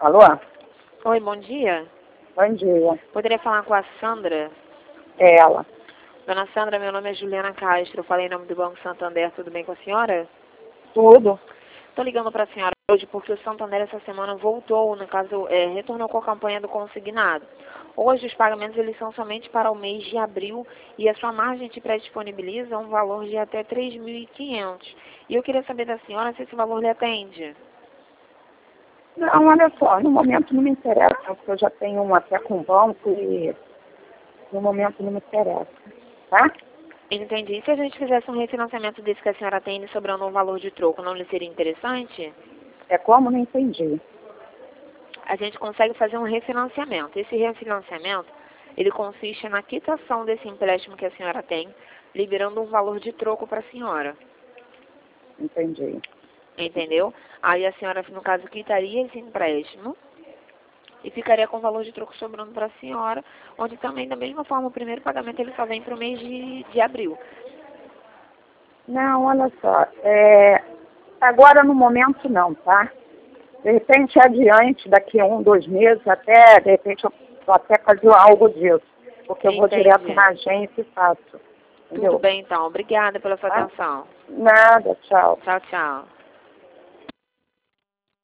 Alô? Oi, bom dia. Bom dia. Poderia falar com a Sandra? É ela. Dona Sandra, meu nome é Juliana Castro. Eu falei em nome do Banco Santander. Tudo bem com a senhora? Tudo? Estou ligando para a senhora hoje porque o Santander essa semana voltou, no caso, retornou com a campanha do consignado. Hoje os pagamentos eles são somente para o mês de abril e a sua margem te pré-disponibiliza um valor de até 3.500. E eu queria saber da senhora se esse valor lhe atende. Não, olha só, no momento não me interessa, porque eu já tenho um até com o banco e no momento não me interessa, tá? Entendi. Se a gente fizesse um refinanciamento desse que a senhora tem sobrando um valor de troco, não lhe seria interessante? É como? Não entendi. A gente consegue fazer um refinanciamento. Esse refinanciamento, ele consiste na quitação desse empréstimo que a senhora tem, liberando um valor de troco para a senhora. Entendi. Entendeu? Aí a senhora, no caso, quitaria esse empréstimo e ficaria com o valor de troco sobrando para a senhora, onde também, da mesma forma, o primeiro pagamento ele só vem para o mês de abril. Não, olha só, agora no momento não, tá? De repente adiante, daqui a 1, 2 meses, até, de repente eu vou até fazer algo disso, porque eu vou Entendi. direto na agência e faço. Entendeu? Tudo bem, então. Obrigada pela sua Tá? atenção. Nada, tchau. Tchau, tchau.